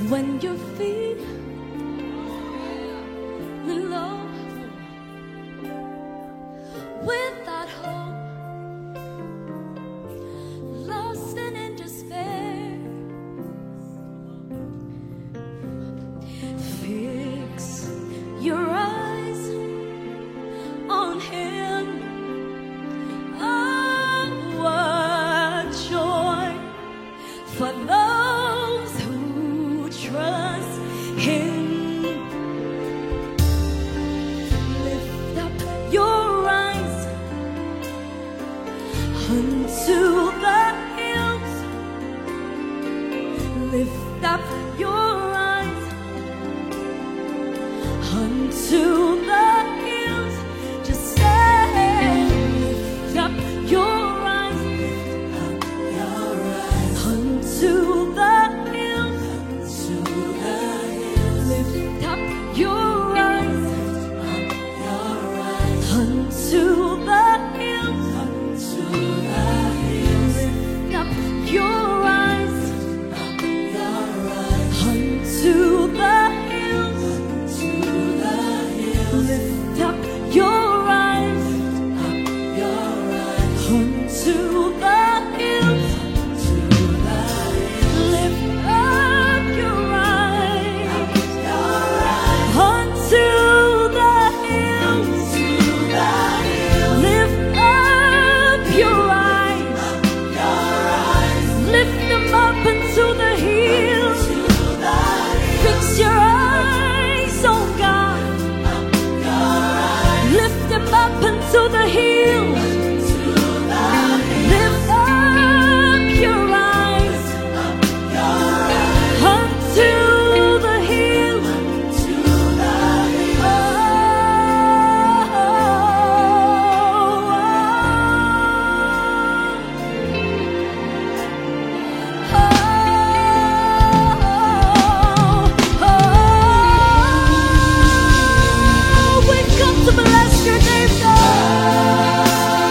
when your feet low, without hope, lost and in despair. Fix your eyes on Him. Oh, what joy for those who trust Him. Lift up your eyes unto the hills. Lift up your eyes unto the hills. Just say, lift up your eyes unto the hills. Lift up your eyes unto the hills. Lift up your eyes unto the hills. Lift up your eyes unto the hills. Lift up your eyes unto the hills. Lift up your eyes. Lift them up into the hills. Fix your eyes on God. Lift them up into the hills. Lift up your eyes unto the hills. We've come to bless your name, God.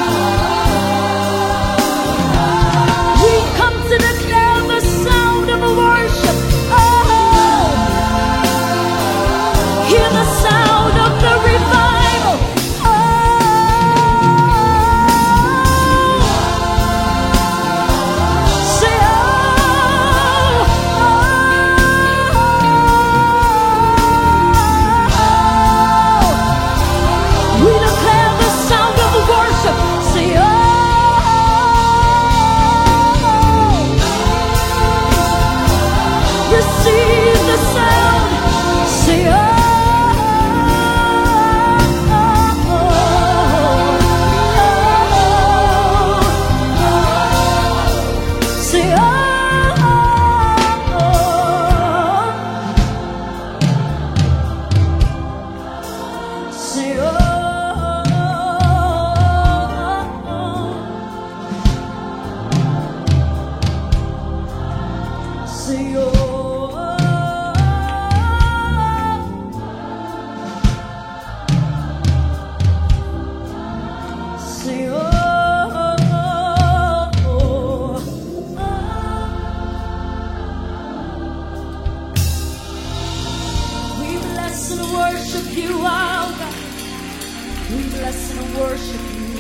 We've come to declare the sound of worship. Oh, hear the sound of the revival. Oh, say we declare the sound of worship. Say receive the sound. Say say say say say we bless and worship you, our God. We bless and worship you.